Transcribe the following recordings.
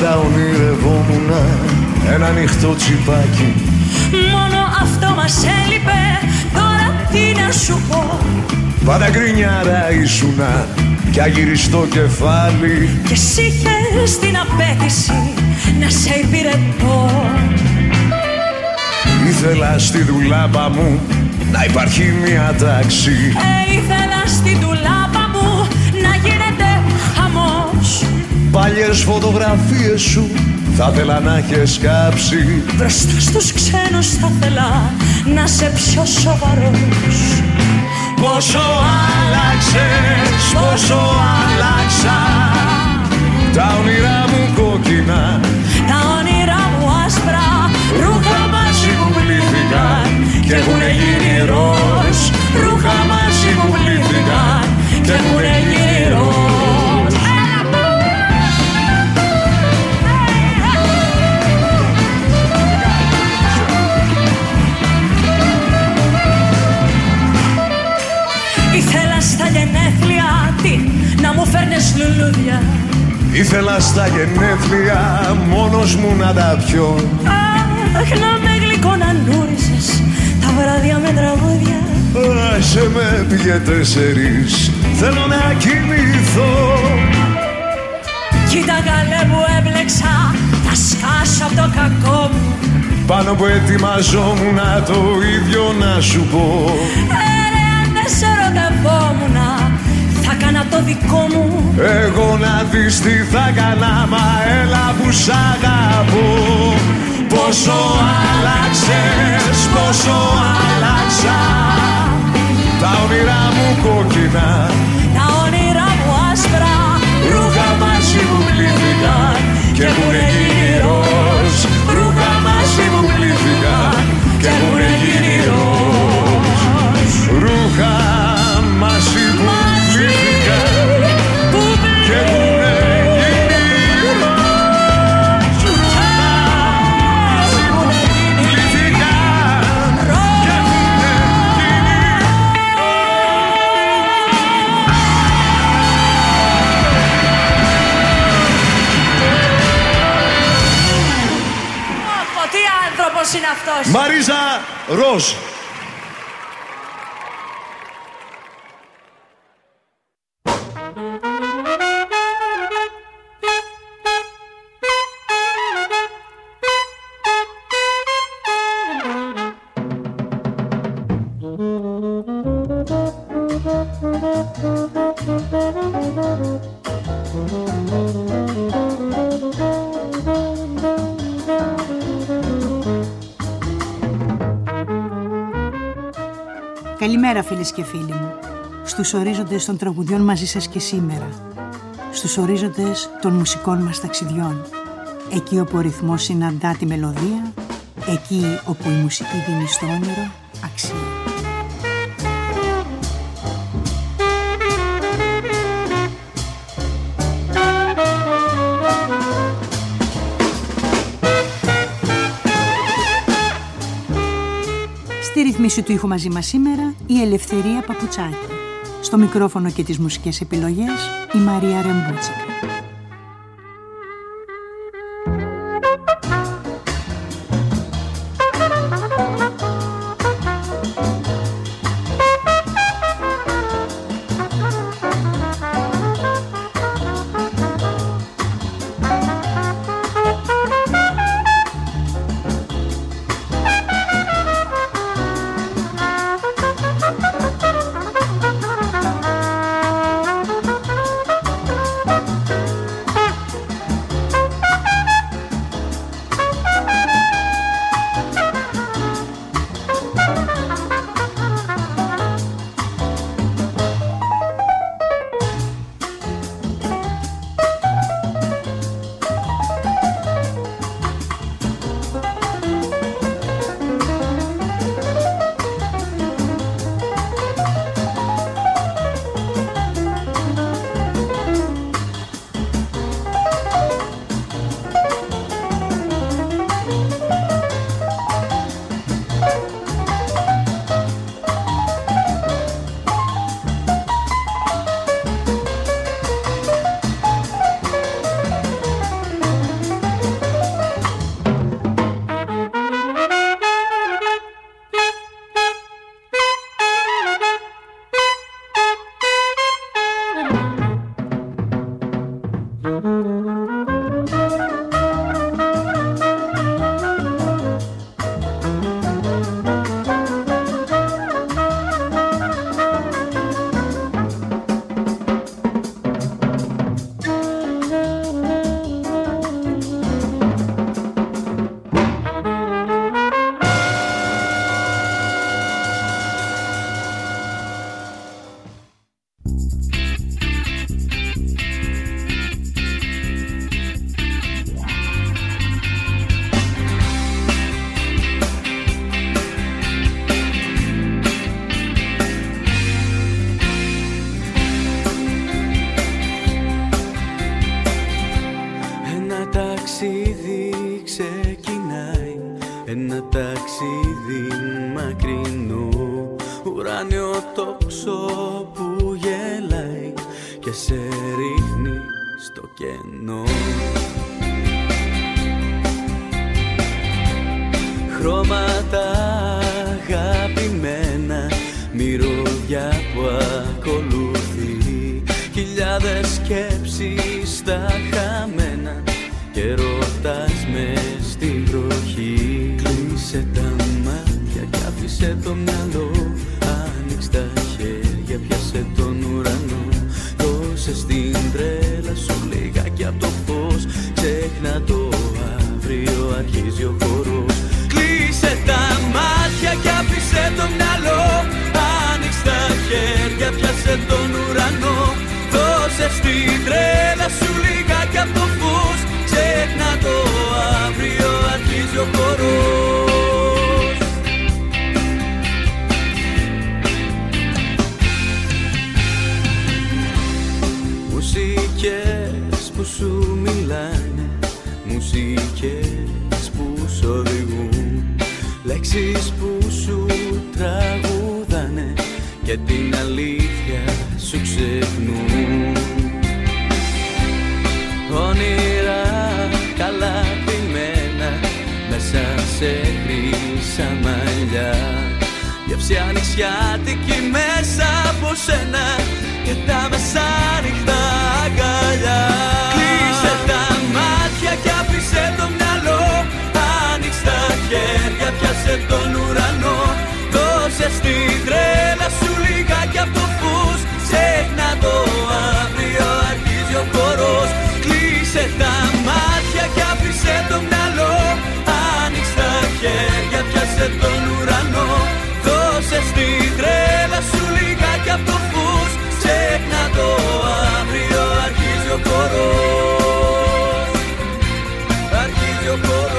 Πάντα ονειρευόμουνα ένα ανοιχτό τσιπάκι. Μόνο αυτό μας έλειπε, τώρα τι να σου πω. Πάντα γκρινιάρα ήσουνα κι αγυριστό κεφάλι. Και εσύ είχες την απέτηση να σε υπηρετώ. Ήθελα στη δουλάπα μου να υπάρχει μια τάξη. Ήθελα στη δουλάπα μου να γίνεται χαμός. Παλιές φωτογραφίες σου θα θέλα να έχεις κάψει. Μπροστά στους ξένους θα θέλα να σε πιο σοβαρός. Πόσο άλλαξες, πόσο άλλαξα. Τα όνειρά μου κόκκινα, τα όνειρά μου άσπρα, ρούχα μαζί μου πλήθηκαν και έχουνε γίνει ροζ. Ρούχα μαζί μου πλήθηκαν και έχουνε γίνει ροζ. Ήθελα στα γενέθλια να μου φέρνες λουλούδια. Ήθελα στα γενέθλια μόνος μου να τα πιω. Αχ, να με γλυκονανούρισες τα βράδια με τραγούδια. Άσε με πήγε 4, θέλω να κοιμηθώ. Κοίτα καλέ που έμπλεξα, θα σκάσω απ' το κακό μου. Πάνω που ετοιμαζόμουν το ίδιο να σου πω. Αν δεν σε ερωτευόμουνα, θα κάνα το δικό μου. Εγώ να δεις τι θα κάνα, μα έλα που σ' αγαπώ. Πόσο άλλαξες, πόσο άλλαξα. Τα όνειρά μου κόκκινα, τα όνειρά μου άσπρα, ρούχα μαζί μου πλήθηκαν και έχουνε γίνει ροζ. Ρούχα μαζί μου πλήθηκαν και έχουνε γίνει ροζ. Ρούχα μαζί μου πλήθηκαν και έχουνε γίνει ροζ. Ρούχα μαζί μου πλήθηκαν και έχουνε γίνει ροζ. Τι άνθρωπος είναι αυτός. Μαρίζα Ροζ. Καλημέρα φίλες και φίλοι μου. Στους ορίζοντες των τραγουδιών μαζί σας και σήμερα. Στους ορίζοντες των μουσικών μας ταξιδιών. Εκεί όπου ο ρυθμός συναντά τη μελωδία. Εκεί όπου η μουσική δίνει στο όνειρο αξία. Στη ρυθμίση του ήχου μαζί μας σήμερα η Ελευθερία Παπουτσάκη. Στο μικρόφωνο και τις μουσικές επιλογές η Μαρία Ρεμπούτσικα. Ένα ταξίδι μακρινό, ουράνιο τόξο που γελάει και σε ρίχνει στο κενό. Χρώματα αγαπημένα, μυρωδιά που ακολουθεί, χιλιάδες σκέψεις στα χαμένα και ρωτάς μες στην βροχή. Κλείσε τα μάτια κι άφησε το μυαλό, άνοιξε τα χέρια, πιάσε τον ουρανό. Δώσε στην τρέλα σου λιγάκι απ' το φως, ξέχνα το αύριο, αρχίζει ο χορός. Κλείσε τα μάτια κι άφησε το μυαλό, άνοιξε τα χέρια, πιάσε τον ουρανό. Δώσε στην τρέλα σου λιγάκι απ' το φως, ξέχνα το αύριο, αρχίζει ο χορός. Μουσικές που σου μιλάνε, μουσικές που σου οδηγούν, λέξεις που σου τραγουδάνε και την αλήθεια σου ξεχνούν. Όνειρα καλά πειμένα μέσα σε χρύσα μαλλιά, γεύση ανοιξιάτικη μέσα από σένα και τα μεσάνυχτα αγκαλιά. Κλείσε τα μάτια κι άφησε το μυαλό, άνοιξε τα χέρια, πιάσε τον ουρανό. Δώσε στην τρέλα σου λιγάκι απ' το φως, ξέχνα το αύριο, αρχίζει ο χορός. Κλείσε τα μάτια κι άφησε το μυαλό, άνοιξε τα χέρια, πιάσε τον ουρανό. Δώσε στην τρέλα σου λιγάκι απ' το φως, ξέχνα το αύριο, αρχίζει ο χορός, αρχίζει ο χορός.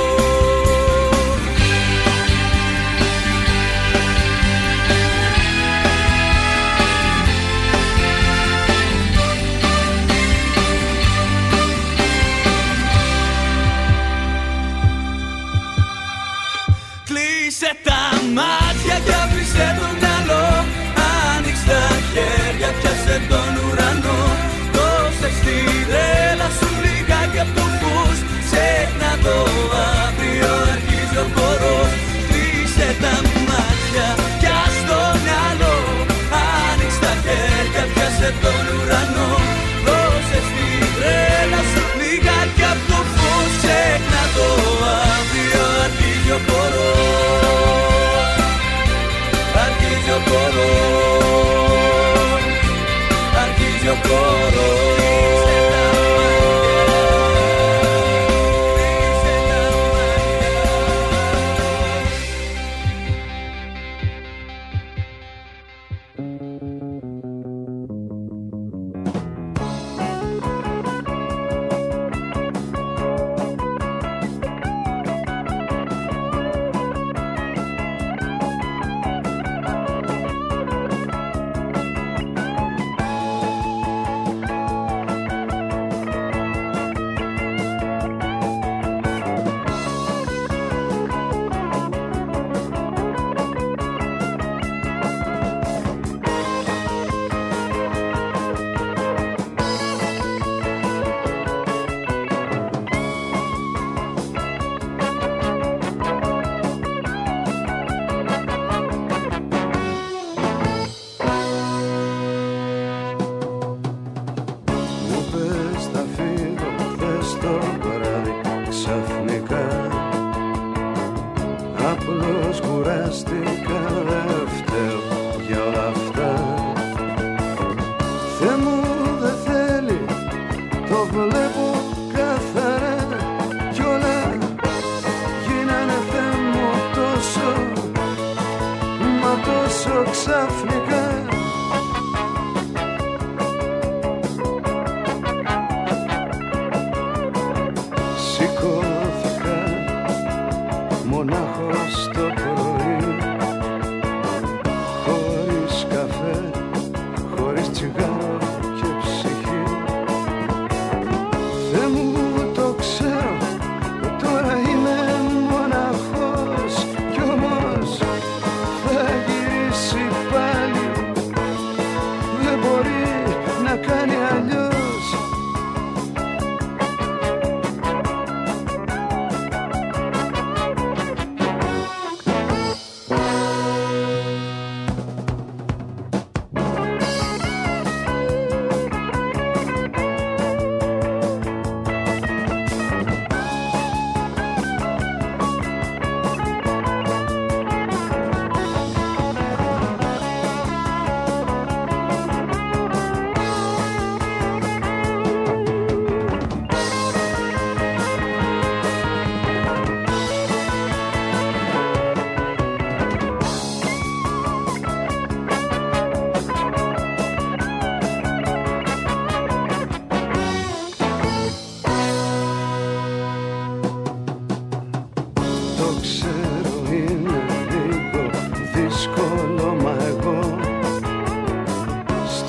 Κλείσε τα μάτια κι άφησε το μυαλό, άνοιξε τα χέρια, πιάσε τον ουρανό. Δώσε στην τρέλα σου λιγάκι απ' το φως, ξέχνα το αύριο, αρχίζει ο χορός. Κλείσε τα μάτια κι ας το μυαλό, άνοιξε τα χέρια, πιάσε τον ουρανό. Δώσε στην τρέλα σου λιγάκι απ' το φως, ξέχνα το αύριο, αρχίζει ο χορός, αρχίζει ο χορός, αρχίζει ο χορός.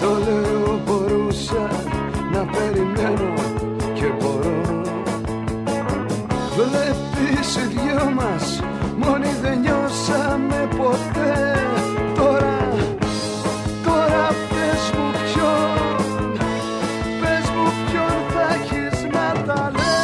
Το λέω μπορούσα να περιμένω και μπορώ. Βλέπεις οι δυο μας μόνοι δεν νιώσαμε ποτέ. Τώρα πες μου ποιον θα έχεις να τα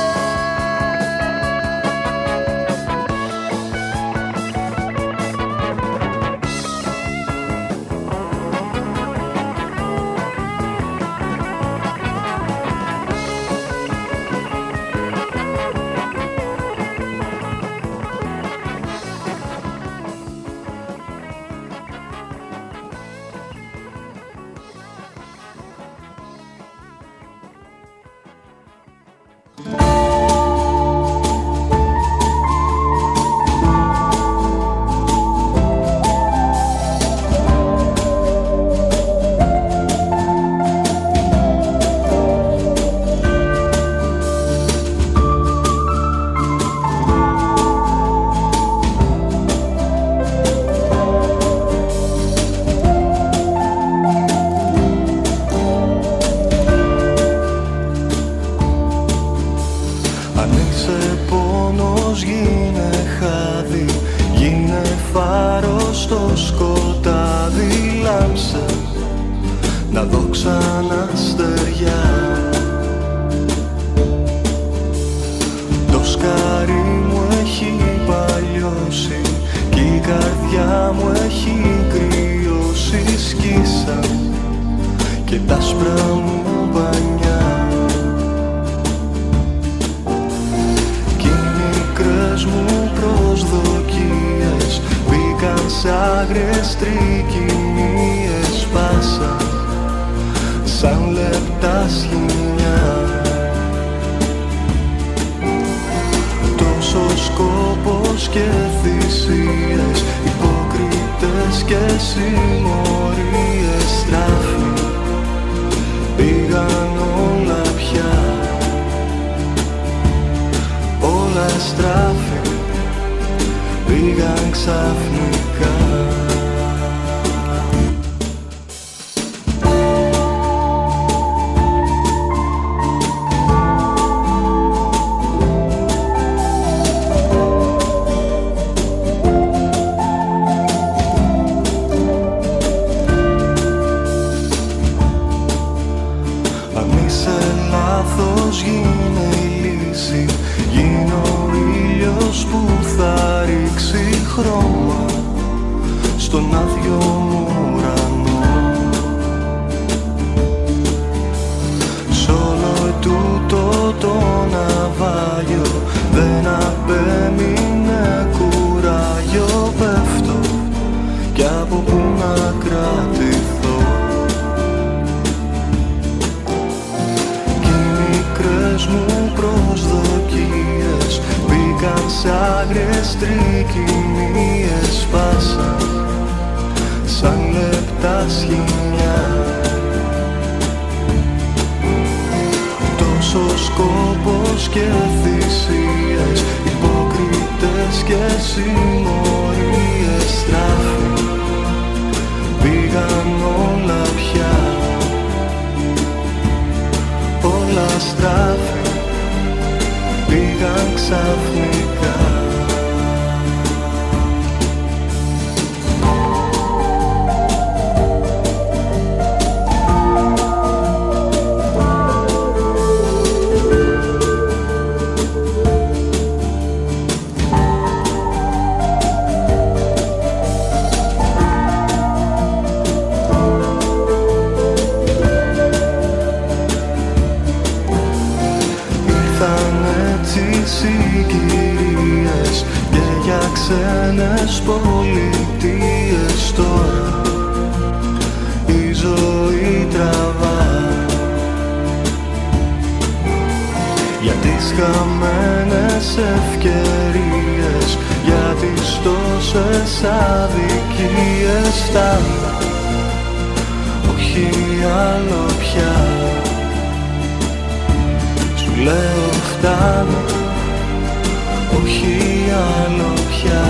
να δω ξανά στεριά. Το σκάρι μου έχει παλιώσει κι η καρδιά μου έχει κρυώσει. Σκίσα και τα άσπρα μου μπανιά κι οι μικρές μου προσδοκίες μπήκαν σ' άγριες τρικυμίες. Πάσα σαν λεπτά σχοινιά. Τόσο σκόπος και θυσίες, υποκρίτες και συμμορίες. Στράφη πήγαν όλα πια, όλα στράφη πήγαν ξαφνικά. Στον άδειο μου ουρανό, σ' όλο τούτο το ναυάγιο δεν απέμεινε κουράγιο. Πέφτω κι από πού να κρατηθώ κι οι μικρές μου προσδοκίες μπήκαν σ' άγριες τρικυμίες. Πάσα σαν λεπτά σχοινιά. Τόσο σκόπος και θυσίες, υποκρίτες και συμμορίες. Στράφη πήγαν όλα πια, όλα στράφη πήγαν ξαφνικά. Συγκυρίες και για ξένες πολιτείες. Τώρα η ζωή τραβά για τις χαμένες ευκαιρίες, για τις τόσες αδικίες. Φτάνω, όχι άλλο πια, σου λέω φτάνω, όχι άλλο πια.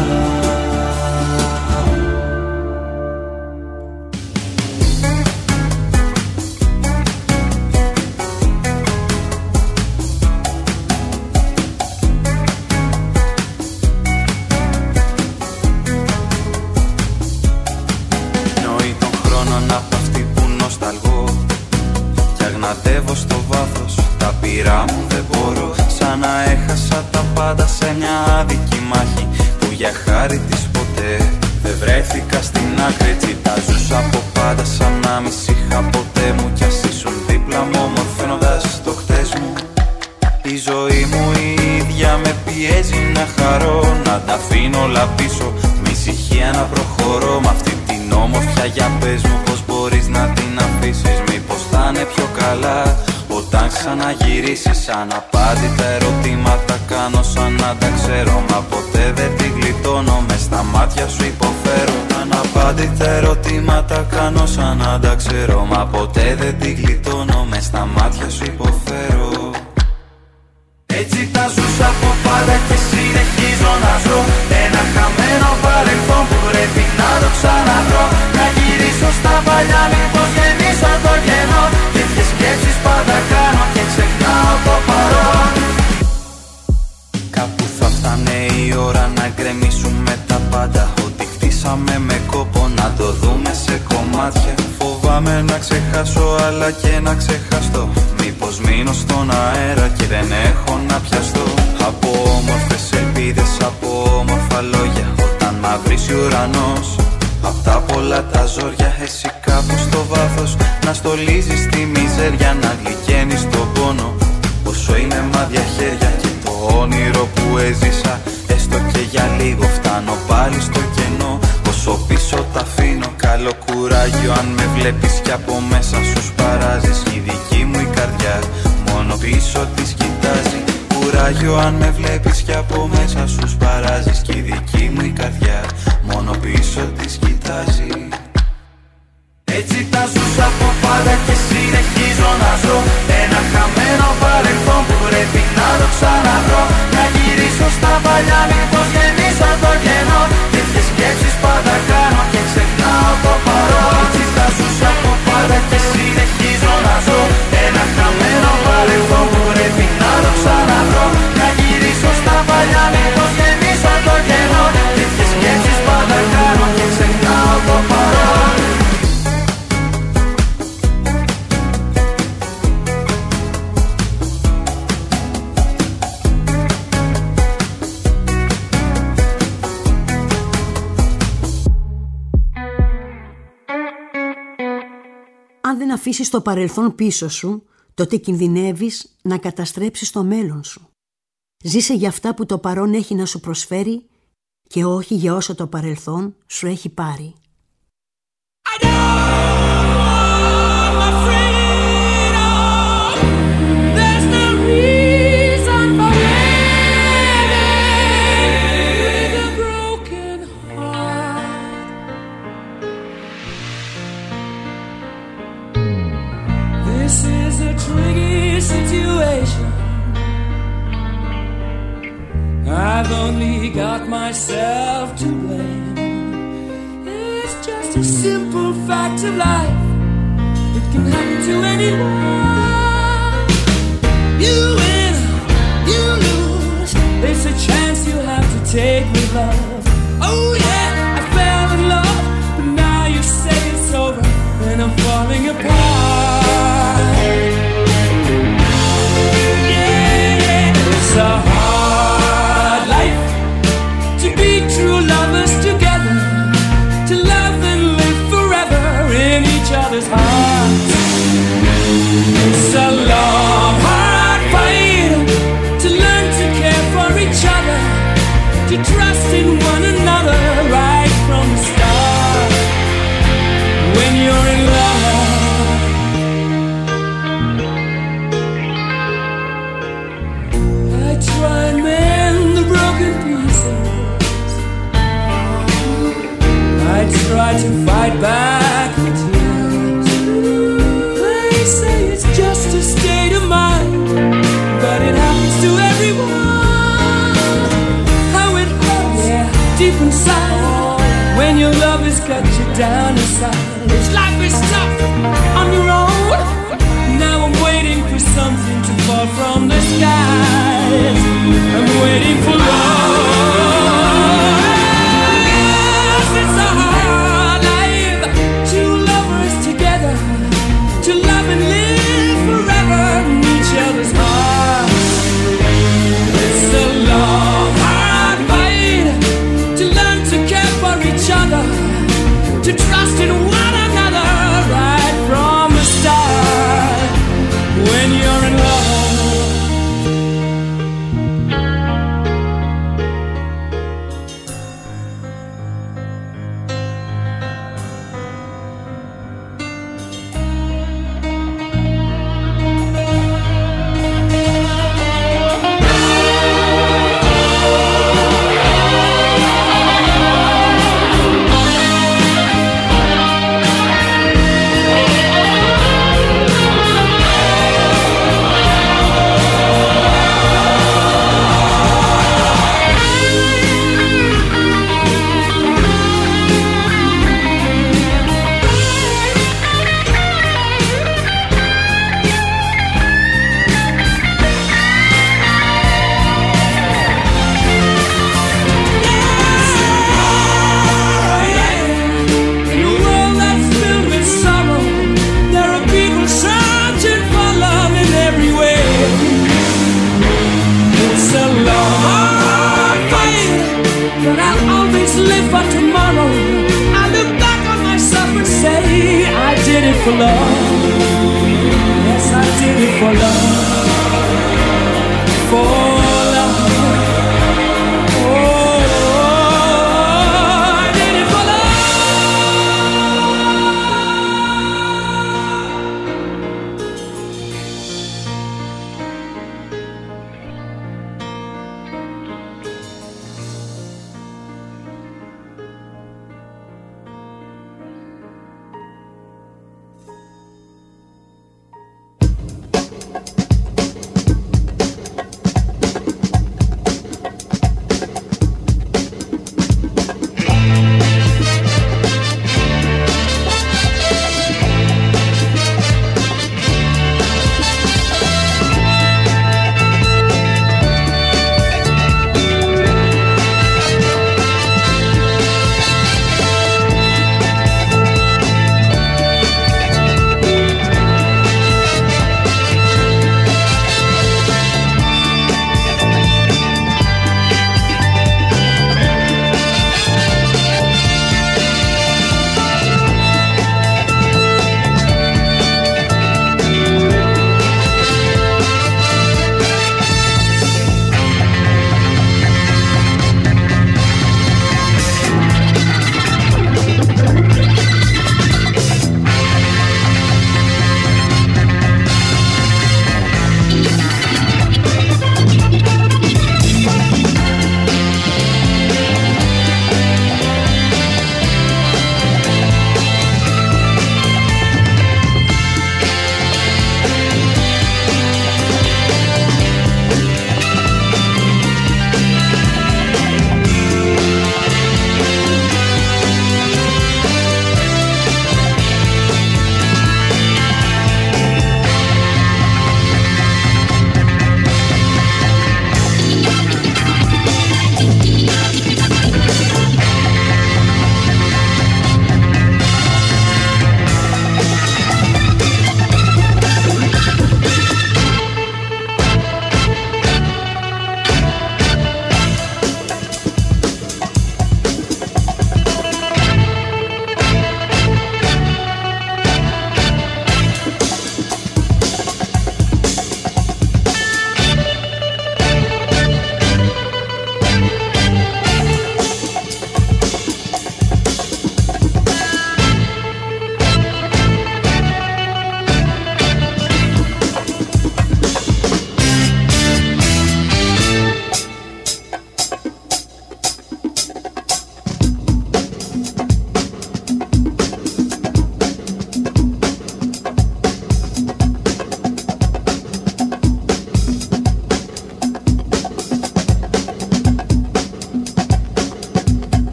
αγαπώ. Κι αγνατεύω στο βάθος, τα πειρά μου δεν μπορώ. Σαν να έχασα τα πάντα σε μια άδικη μάχη που για χάρη της ποτέ δεν βρέθηκα στην άκρη. Έτσι τα ζούσα από πάντα σαν να μη είχα ποτέ μου. Κι ας ήσουν δίπλα μου ομορφαίνοντας το χτες μου. Η ζωή μου η ίδια με πιέζει να χαρώ, να τα αφήνω όλα πίσω, με ησυχία να προχωρώ. Μ' αυτή την όμορφια για πες μου πως μπορείς να την αφήσεις. Μήπως θα είναι πιο καλά όταν ξαναγυρίσεις. Αναπάντητα ερωτήματα κάνω σαν να τα ξέρω, μα ποτέ δεν την γλιτώνω, μες στα μάτια σου υποφέρω. Αναπάντητα ερωτήματα κάνω σαν να τα ξέρω, μα ποτέ δεν την γλιτώνω, μες στα μάτια σου υποφέρω. Έτσι τα ζούσα από πάντα και συνεχίζω να ζω. Ένα χαμένο παρελθόν που πρέπει να το ξαναβρω. Να γυρίσω στα παλιά μήπως γεννήσω το κενό. Τέτοιες σκέψεις πάντα κάνω και ξεχνάω το παρόν. Κάπου θα φτάνε η ώρα να γκρεμίσουμε τα πάντα. Ό,τι χτίσαμε με κόπο να το δούμε σε κομμάτια. Φοβάμαι να ξεχάσω αλλά και να ξεχαστώ. Μήπως μείνω στον αέρα και δεν έχω να πιαστώ. Από όμορφες ελπίδες, από όμορφα λόγια, όταν μαυρίσει ο ουρανός απ' τα πολλά τα ζόρια, εσύ κάπου στο βάθος να στολίζεις τη μιζέρια, να γλυκαίνεις τον πόνο όσο είναι μάδια χέρια. Και το όνειρο που έζησα έστω και για λίγο, φτάνω πάλι στο κενό. Όσο πίσω τα αφήνω, καλό κουράγιο αν με βλέπεις κι από μέσα σου σπαράζεις. Η δική μου η καρδιά μόνο πίσω της κοιτάζει. Κουράγιο αν με βλέπεις κι από μέσα σου σπαράζεις. Κι η δική μου η καρδιά μόνο πίσω της κοιτάζει. Έτσι τα ζούσα από πάντα και συνεχίζω να ζω. Ένα χαμένο παρελθόν που πρέπει να το ξαναβρω. Να γυρίσω στα παλιά μήπως γεννήσω το κενό. Τέτοιες σκέψεις πάντα κάνω και ξεχνάω το παρόν. Έτσι τα ζούσα από πάντα και συνεχίζω να ζω. Ένα χαμένο παρελθόν που πρέπει να το ξαναβρω. Να γυρίσω στα παλιά μήπως γεννήσω το κενό. Τέτοιες σκέψεις πάντα κάνω και ξεχνάω το παρόν. Αν δεν αφήσεις το παρελθόν πίσω σου, τότε κινδυνεύεις να καταστρέψεις το μέλλον σου. Ζήσε για αυτά που το παρόν έχει να σου προσφέρει και όχι για όσο το παρελθόν σου έχει πάρει. I've only got myself to blame. It's just a simple fact of life. It can happen to anyone. You win, you lose. It's a chance you have to take with love. Oh yeah, I fell in love, but now you say it's over and I'm falling apart. Yeah, it's a hard life to be true lovers together, to love and live forever in each other's hearts. It's a long, hard fight to learn to care for each other, to trust in one another right from the start. When you're in love, I try and mend the broken pieces. I try to fight back the tears. They say it's just a state of mind, but it happens to everyone. How it hurts, yeah, deep inside, when your love has cut you down inside. This life is tough on your own. Now I'm waiting for something to fall from the skies. I'm waiting for love. It's a hard life, two lovers together, to Yes, I did it for love. For love. Oh, I did it for love.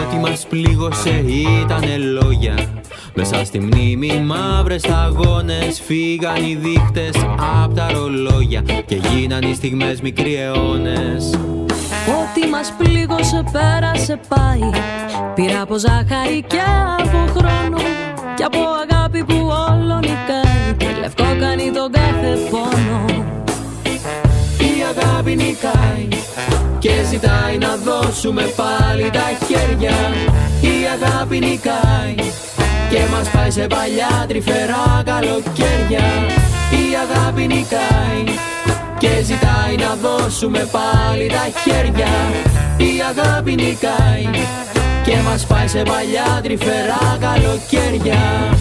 Ό,τι μας πλήγωσε ήτανε λόγια. Μέσα στη μνήμη μαύρες σταγόνες. Φύγαν οι δείχτες απ' τα ρολόγια και γίναν οι στιγμές μικροί αιώνες. Ό,τι μας πλήγωσε πέρασε πάει. Πήρα από ζάχαρη και από χρόνο και από αγάπη που όλο νικάει και λευκό κάνει τον κάθε πόνο. Η αγάπη νικάει και ζητάει να δώσουμε πάλι τα χέρια. Η αγάπη νικάει και μας πάει σε παλιά τρυφερά καλοκαίρια. Η αγάπη νικάει και ζητάει να δώσουμε πάλι τα χέρια. Η αγάπη νικάει και μας πάει σε παλιά τρυφερά καλοκαίρια.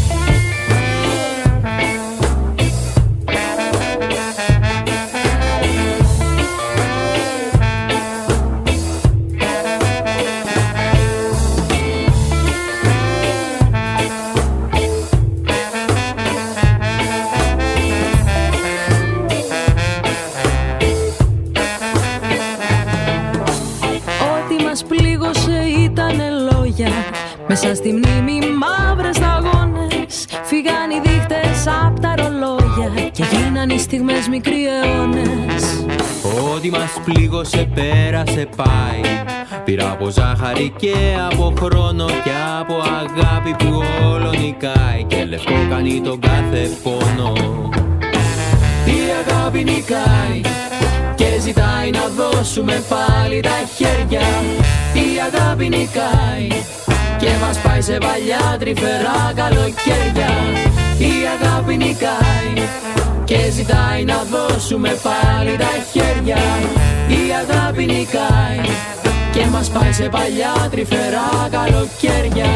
Μέσα στη μνήμη μαύρες σταγόνες. Φύγαν οι δείχτες απ' τα ρολόγια και γίναν οι στιγμές μικροί αιώνες. Ό,τι μας πλήγωσε πέρασε πάει. Πήρα από ζάχαρη και από χρόνο και από αγάπη που όλο νικάει και λευκό κάνει τον κάθε πόνο. Η αγάπη νικάει και ζητάει να δώσουμε πάλι τα χέρια. Η αγάπη νικάει και μας πάει σε παλιά τρυφερά καλοκαίρια. Η αγάπη νικάει και ζητάει να δώσουμε πάλι τα χέρια. Η αγάπη νικάει και μας πάει σε παλιά τρυφερά καλοκαίρια.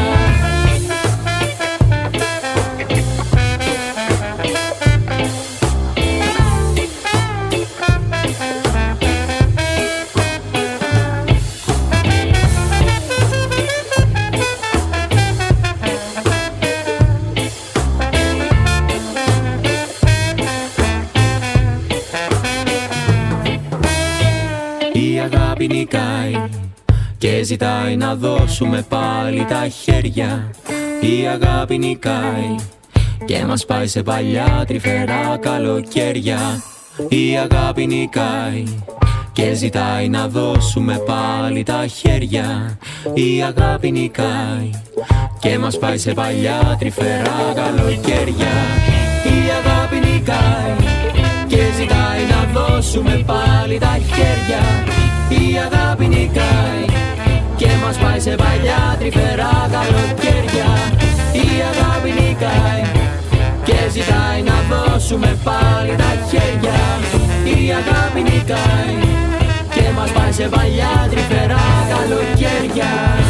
Νικάει και ζητάει να δώσουμε πάλι τα χέρια. Η αγάπη νικάει και μας πάει σε παλιά τρυφερά καλοκαίρια. Η αγάπη νικάει και ζητάει να δώσουμε πάλι τα χέρια. Η αγάπη νικάει και μας πάει σε παλιά τρυφερά καλοκαίρια. Η αγάπη νικάει και ζητάει να δώσουμε πάλι τα χέρια. Η αγάπη νικάει και μας πάει σε παλιά τρυφερά καλοκαίρια. Η αγάπη νικάει και ζητάει να δώσουμε πάλι τα χέρια. Η αγάπη νικάει και μας πάει σε παλιά τρυφερά καλοκαίρια.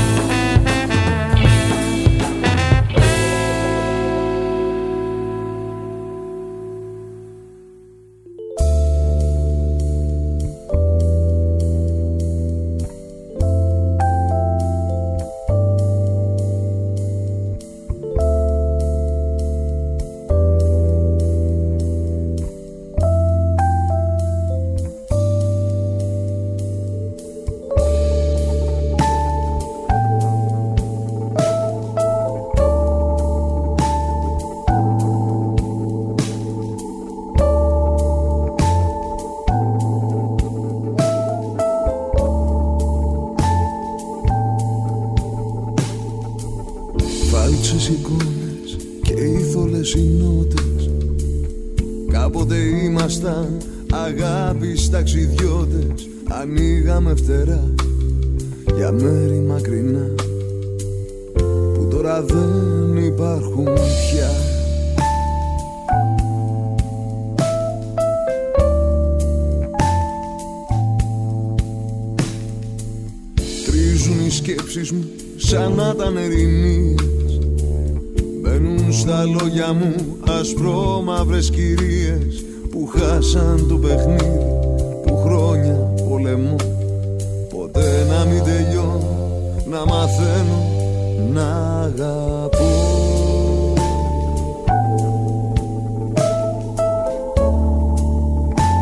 Φάλτσες εικόνες και ήθολες οι νότες. Κάποτε ήμασταν αγάπης ταξιδιώτες. Ανοίγαμε φτερά για μέρη μακρινά που τώρα δεν υπάρχουν πια. Τρίζουν οι σκέψεις μου σαν να ήταν ερηνίες. Μπαίνουν στα λόγια μου ασπρόμαυρες κυρίες που χάσαν το παιχνίδι, που χρόνια πολεμώ. Ποτέ να μην τελειώνω, να μαθαίνω να αγαπώ.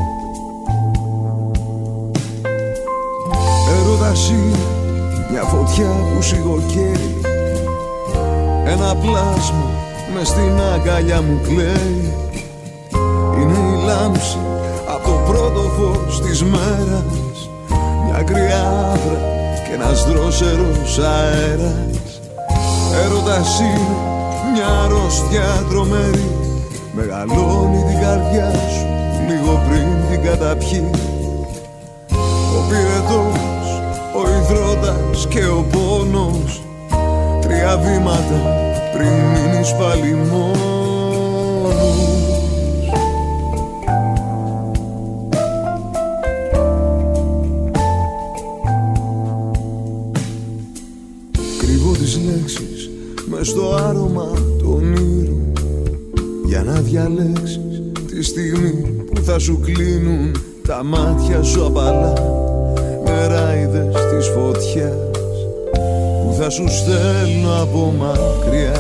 Έρωτας είναι μια φωτιά μάτια που σιγοκαίει, ένα πλάσμα μες στην αγκαλιά μου κλαίει. Είναι η λάμψη από το πρώτο φως της μέρας, μια κρυάδρα και ένας δρόσερος αέρας. Έρωτας είναι μια αρρώστια τρομερή, μεγαλώνει την καρδιά σου λίγο πριν την καταπιεί. Ο πυρετός, ο υδρότας και ο πόνος, τρία βήματα πριν μείνεις πάλι μόνος. Κρύβω τις λέξεις μες στο άρωμα του όνειρου, για να διαλέξεις τη στιγμή που θα σου κλείνουν τα μάτια σου απαλά, με ράιδες της φωτιάς που θα σου στέλνω από μακριά.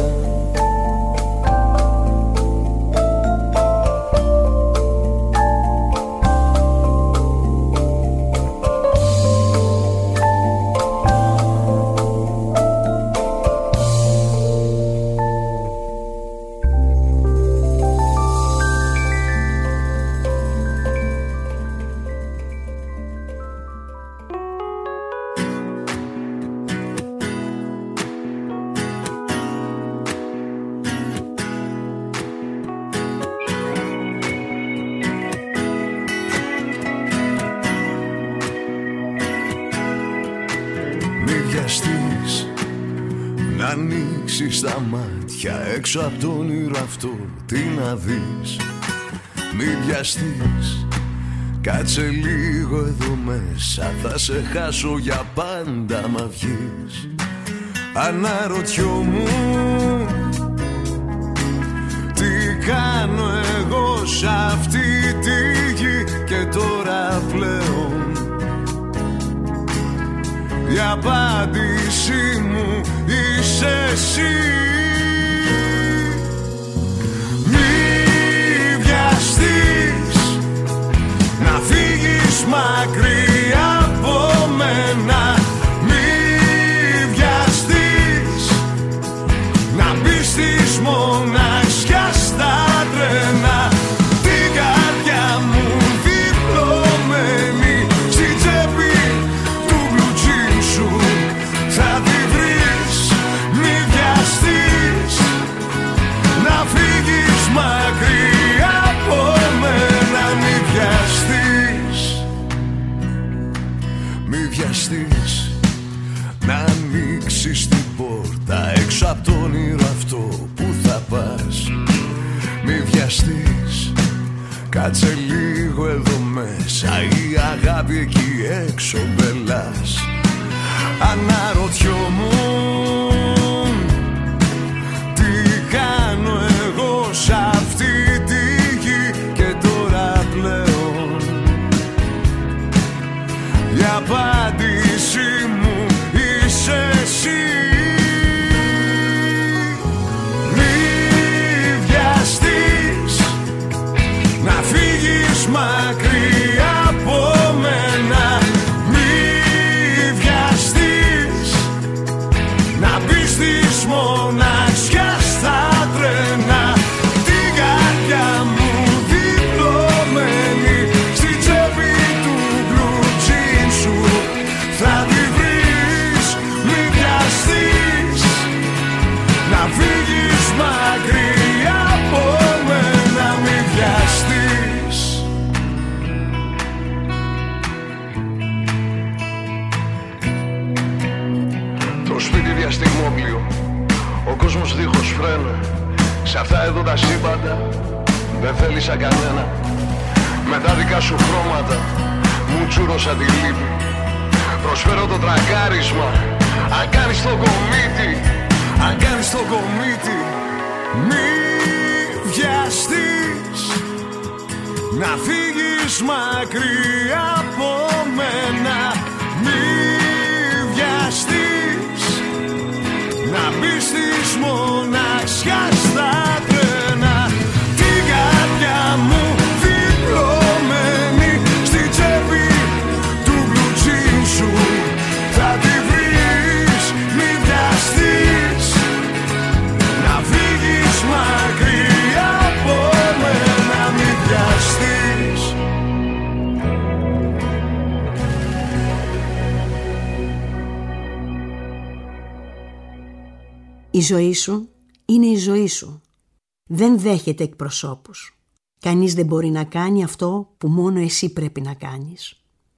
Να ανοίξεις τα μάτια έξω από το όνειρο αυτό, τι να δεις. Μη βιαστείς, κάτσε λίγο εδώ μέσα, θα σε χάσω για πάντα μα βγεις. Αναρωτιόμουν τι κάνω εγώ σ' αυτή τη γη, και τώρα πλέον η απάντησή μου είσαι εσύ. Μη βιαστείς να φύγεις μακριά από μένα, μη βιαστείς να μπεις στις μοναξιάς στα τρένα. Την καρδιά μου διπλωμένη στη τσέπη του blue jean σου θα τη βρεις. Μη βιαστείς να φύγεις μακριά από μένα, μη βιαστείς. Μη βιαστείς να ανοίξεις την πόρτα έξω από το όνειρο αυτό που θα πας. Μη βιαστείς, κάτσε λίγο εδώ μέσα, η αγάπη εκεί έξω μπελάς. Αναρωτιόμουν τι κάνω εγώ σ' αυτή τη γη, και τώρα πλέον η απάντησή μου είσαι εσύ. Μη βιαστείς να φύγεις μακριά από μένα, μη βιαστείς να μπεις στις μοναξιάς στα τρένα. Την καρδιά μου διπλωμένη στη τσέπη του blue jean σου θα τη βρεις. Μη βιαστείς να φύγεις μακριά από μένα, μη βιαστείς. Το σπίτι διαστημόπλιο, ο κόσμος δίχως φρένα, σε αυτά εδώ τα σύμπαντα δεν θέλησα κανένα. Με τα δικά σου χρώματα μου τσούρωσα τη λύπη. Προσφέρω το τρακάρισμα, αν κάνεις το κομίτι, αν κάνεις το κομίτι. Μη βιαστείς να φύγεις μακριά από μένα, μη βιαστείς να μπεις στις μοναξιάς στα τρένα. Την καρδιά μου διπλωμένη στη τσέπη του blue jean σου θα τη βρεις. Η ζωή σου είναι η ζωή σου. Δεν δέχεται εκπροσώπους. Κανείς δεν μπορεί να κάνει αυτό που μόνο εσύ πρέπει να κάνεις.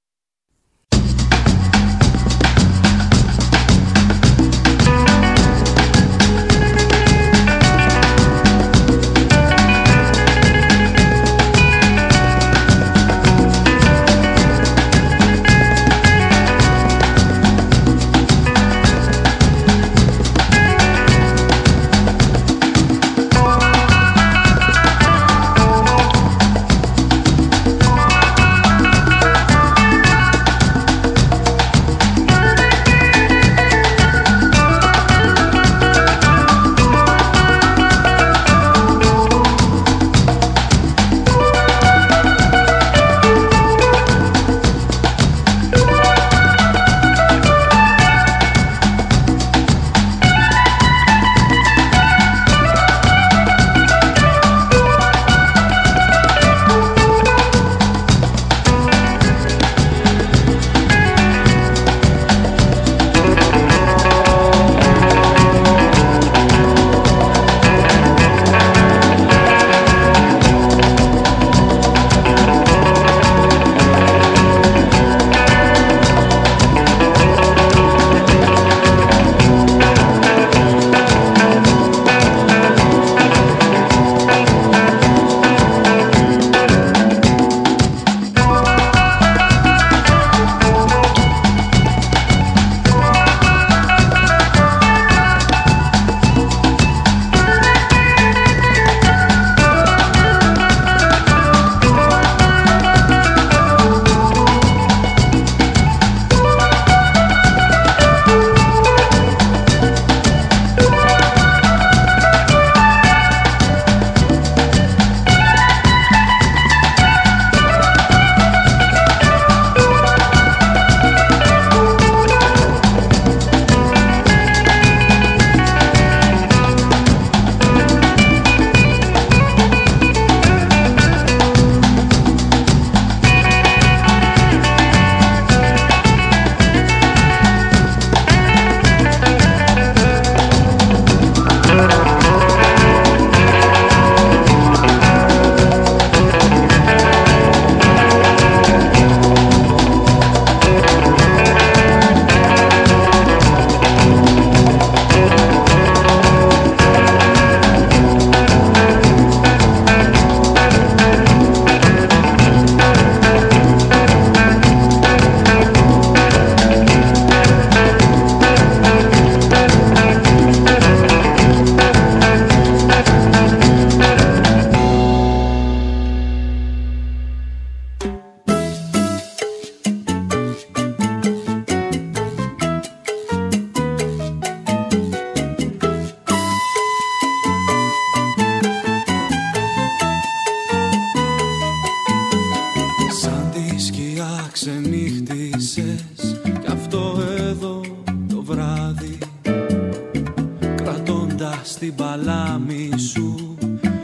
στην παλάμη σου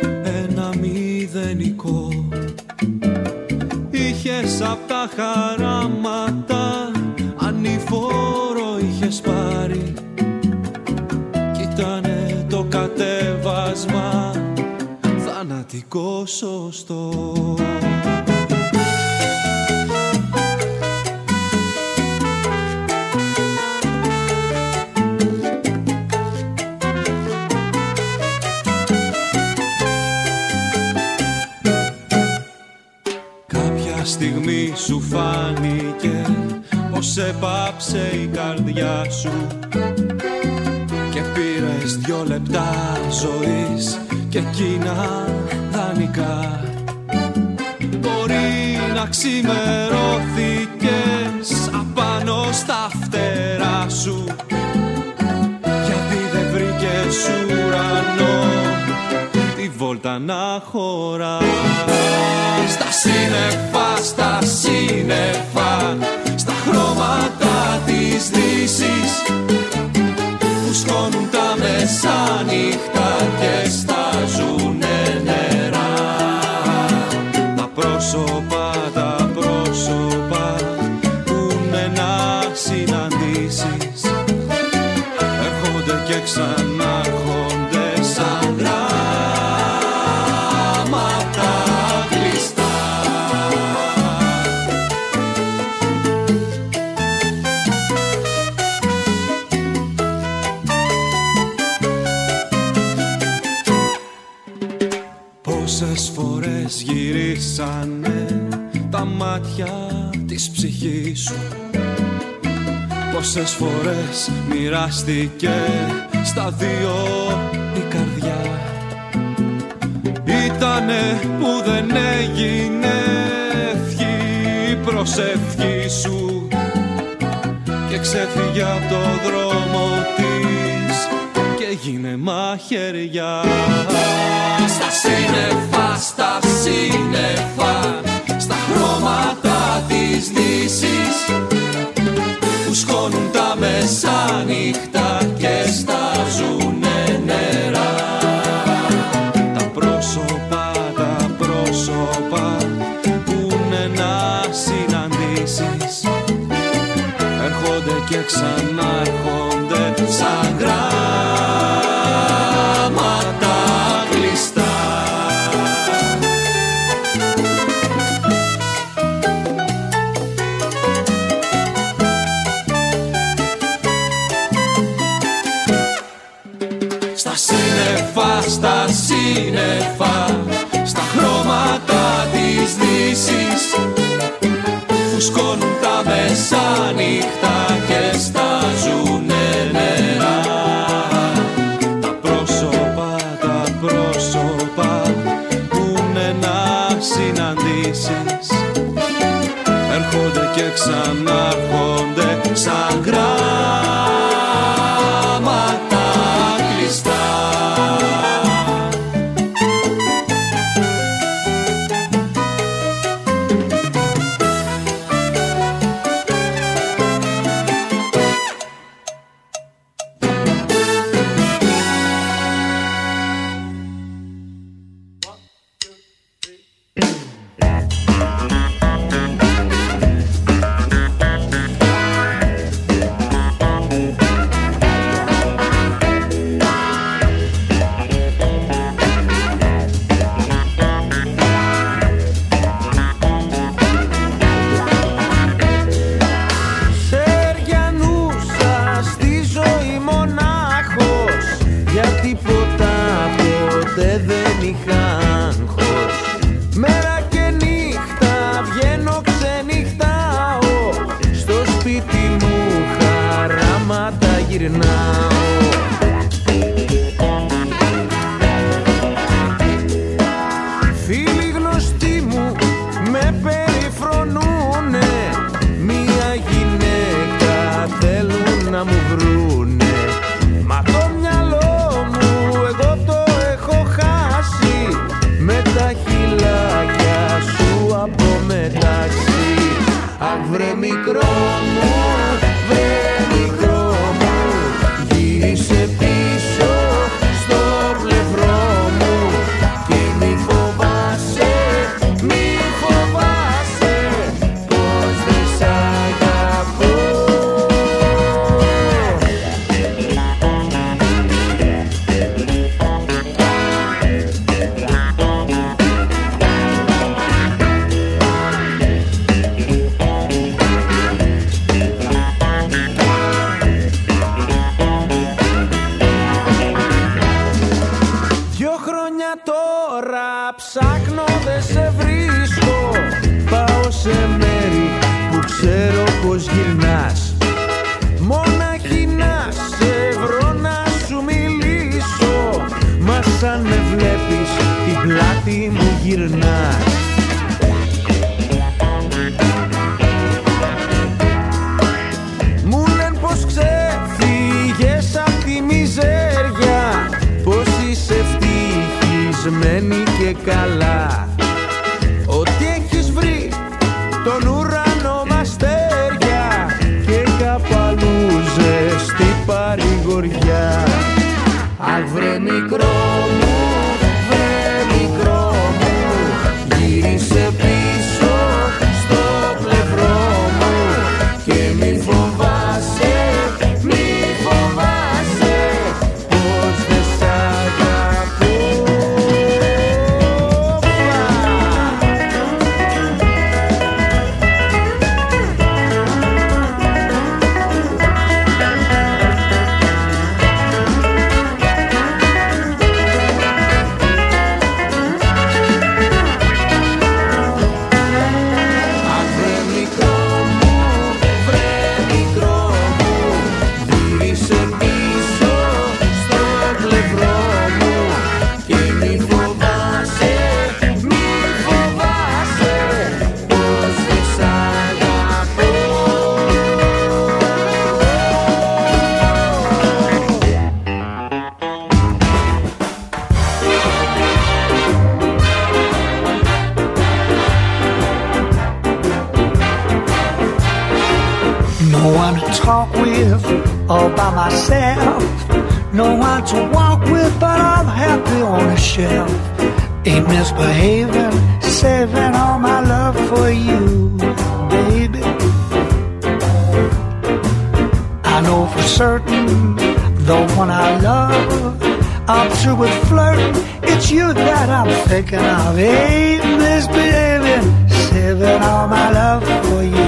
ένα μηδενικό. Είχες απ' τα χαράματα ανηφόρο είχες πάρει κι ήτανε το κατέβασμα θανατικό σωστό. Στιγμή σου φάνηκε πως έπαψε η καρδιά σου και πήρες 2 λεπτά ζωής και εκείνα δανεικά. Μπορεί να ξημερώθηκες απάνω στα φτερά σου γιατί δεν βρήκες ουρανό τη βόλτα να χωρά. Στα σύννεφα, στα σύννεφα, στα χρώματα της δύσης που σκόνουν τα μεσάνυχτα και στάζουνε νερά. Τα πρόσωπα που είναι να συναντήσεις έρχονται και ξανά. Πόσες φορές γυρίσανε τα μάτια της ψυχής σου, πόσες φορές μοιράστηκε στα δύο η καρδιά. Ήτανε που δεν έγινε ευχή η προσευχή σου και ξέφυγε από το δρόμο της και έγινε μαχαιριά. Στα σύννεφα, στα σύννεφα, στα χρώματα της δύσης που σκόνουν τα μεσάνυχτα και στάζουνε νερά. Τα πρόσωπα που είναι να συναντήσεις έρχονται και ξανάρχονται σαν γράμματα κλειστά. Στα σύννεφα, στα σύννεφα, στα χρώματα της δύσης φουσκώνουν τα μεσάνυχτα και στάζουνε νερά. Τα πρόσωπα που είναι να συναντήσεις έρχονται και ξανάρχονται σαν γράμματα κλειστά. live all by myself. No one to walk with, but I'm happy on a shelf. Ain't misbehaving, saving all my love for you, baby. I know for certain, the one I love, I'm through with flirting. It's you that I'm thinking of. Ain't misbehaving, saving all my love for you.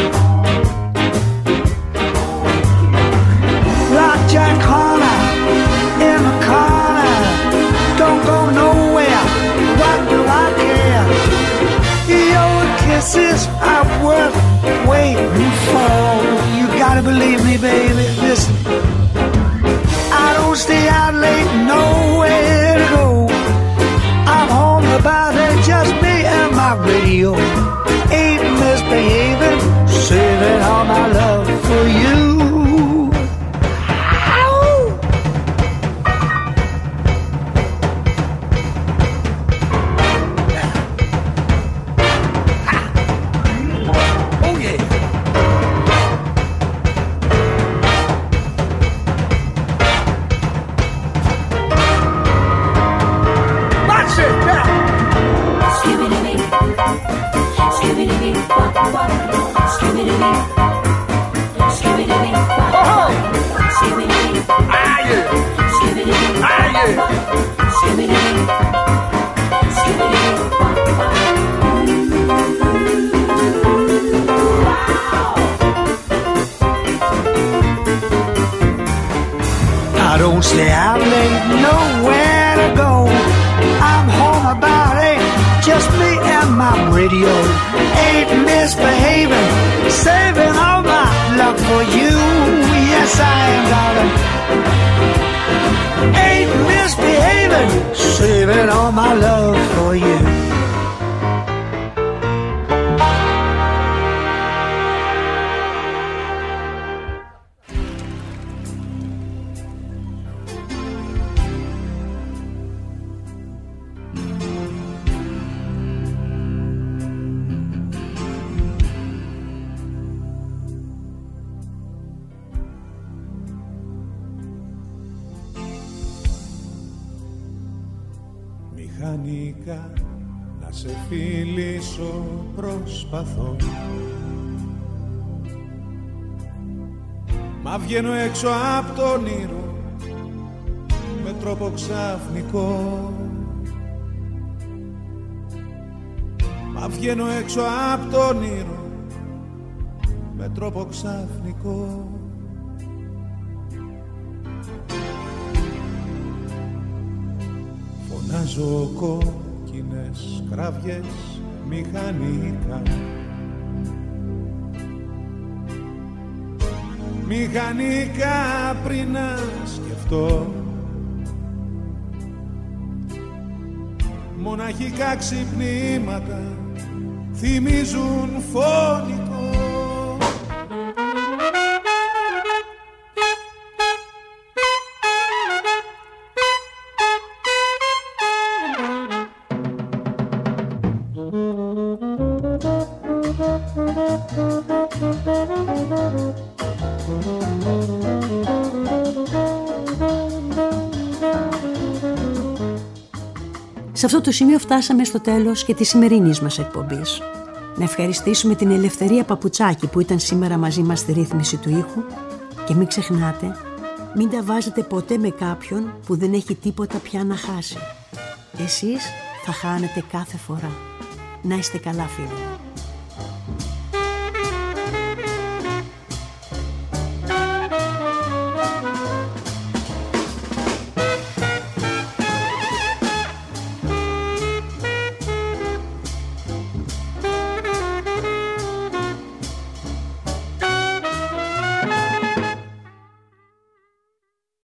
Blackjack corner, in the corner, don't go nowhere. What do I care? Your kisses are worth waiting for. You gotta believe me, baby. Listen, I don't stay out late, nowhere to go. I'm home about it, just me and my radio. Ain't misbehaving, saving all my love for you. I don't stay out late, nowhere to go. I'm home about 8, just me and my radio. Ain't misbehaving, saving all my love for you. Yes, I am, darling. Ain't misbehaving, saving all my love for you. Μηχανικά να σε φιλήσω προσπαθώ, μα βγαίνω έξω απ' το όνειρο με τρόπο ξαφνικό. Μα βγαίνω έξω απ' το όνειρο με τρόπο ξαφνικό. Φωνάζω κόκκινες κραυγές μηχανικά, μηχανικά πριν να σκεφτώ. Μοναχικά ξυπνήματα θυμίζουν φωνικό. Σε αυτό το σημείο φτάσαμε στο τέλος και της σημερινής μας εκπομπής. Να ευχαριστήσουμε την Ελευθερία Παπουτσάκη που ήταν σήμερα μαζί μας στη ρύθμιση του ήχου και μην ξεχνάτε, μην τα βάζετε ποτέ με κάποιον που δεν έχει τίποτα πια να χάσει. Εσείς θα χάνετε κάθε φορά. Να είστε καλά, φίλοι.